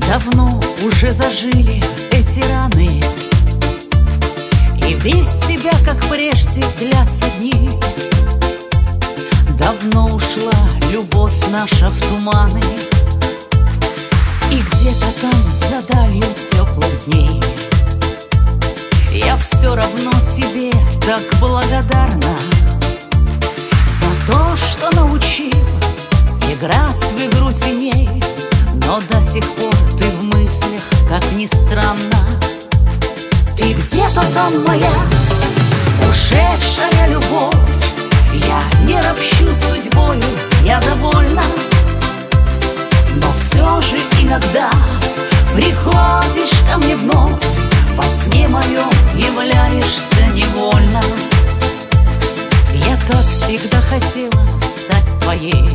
Давно уже зажили эти раны, и без тебя, как прежде, длятся дни. Давно ушла любовь наша в туманы, и где-то там за далью теплых дней я все равно тебе так благодарна за то, что научил играть в игру теней. Но до сих пор ты в мыслях, как ни странно. Ты где-то там, моя ушедшая любовь. Я не ропщу судьбою, я довольна. Но все же иногда приходишь ко мне вновь, во сне моем являешься невольно. Я так всегда хотела стать твоей.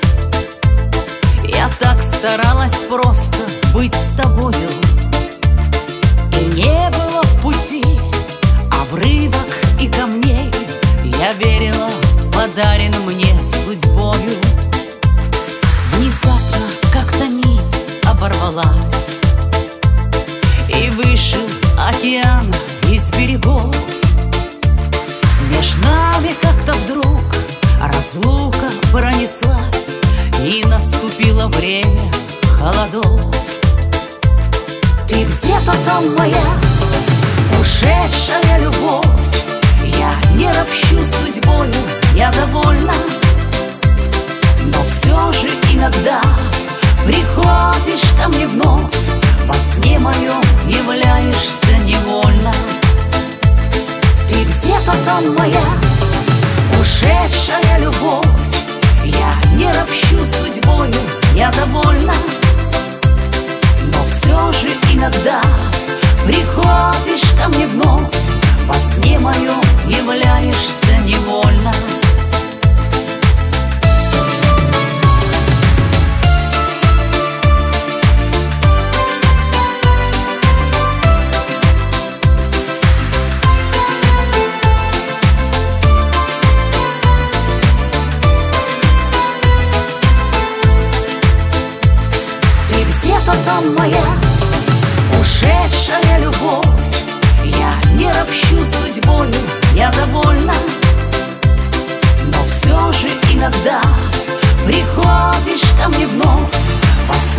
Я так старалась просто быть с тобою, и не было в пути обрывок и камней. Я верила, подарен мне судьбою. Внезапно как-то нить оборвалась, и вышел океан из берегов. Меж нами как-то вдруг разлука пронеслась, и наступило время холодов. Ты где-то там, моя ушедшая любовь. Я не ропщу судьбою, я довольна. Но все же иногда приходишь ко мне вновь, во сне моем являешься невольно. Ты где-то там, моя ушедшая любовь. Я не ропщу судьбою, я довольна. Но все же иногда приходишь ко мне вновь, во сне моем являешься невольно. Где-то там, моя ушедшая любовь. Я не ропщу судьбою, я довольна. Но все же иногда приходишь ко мне вновь, во